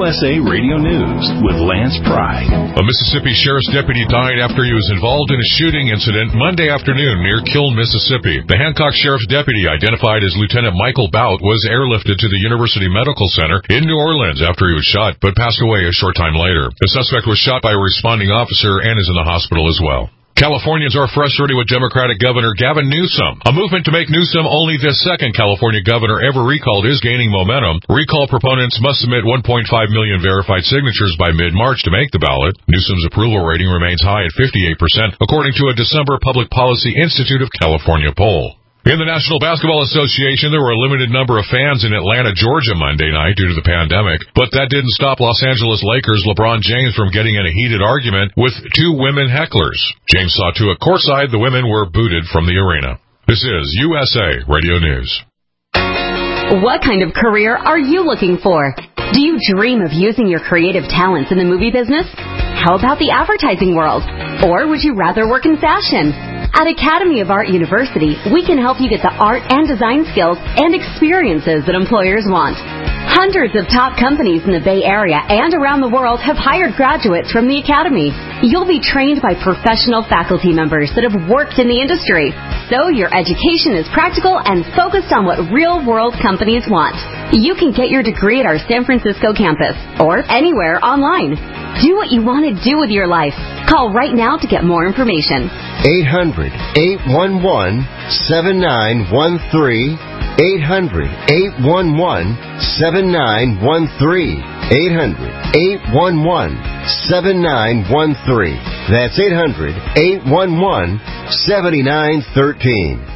USA Radio News with Lance Pry. A Mississippi sheriff's deputy died after he was involved in a shooting incident Monday afternoon near Kiln, Mississippi. The Hancock sheriff's deputy, identified as Lieutenant Michael Bout, was airlifted to the University Medical Center in New Orleans after he was shot, but passed away a short time later. The suspect was shot by a responding officer and is in the hospital as well. Californians are frustrated with Democratic Governor Gavin Newsom. A movement to make Newsom only the second California governor ever recalled is gaining momentum. Recall proponents must submit 1.5 million verified signatures by mid-March to make the ballot. Newsom's approval rating remains high at 58%, according to a December Public Policy Institute of California poll. In the National Basketball Association, there were a limited number of fans in Atlanta, Georgia Monday night due to the pandemic, but that didn't stop Los Angeles Lakers' LeBron James from getting in a heated argument with two women hecklers. James saw to it courtside the women were booted from the arena. This is USA Radio News. What kind of career are you looking for? Do you dream of using your creative talents in the movie business? How about the advertising world? Or would you rather work in fashion? At Academy of Art University, we can help you get the art and design skills and experiences that employers want. Hundreds of top companies in the Bay Area and around the world have hired graduates from the Academy. You'll be trained by professional faculty members that have worked in the industry, so your education is practical and focused on what real-world companies want. You can get your degree at our San Francisco campus or anywhere online. Do what you want to do with your life. Call right now to get more information. 800-811-7913. 800-811-7913. 800-811-7913. That's 800-811-7913.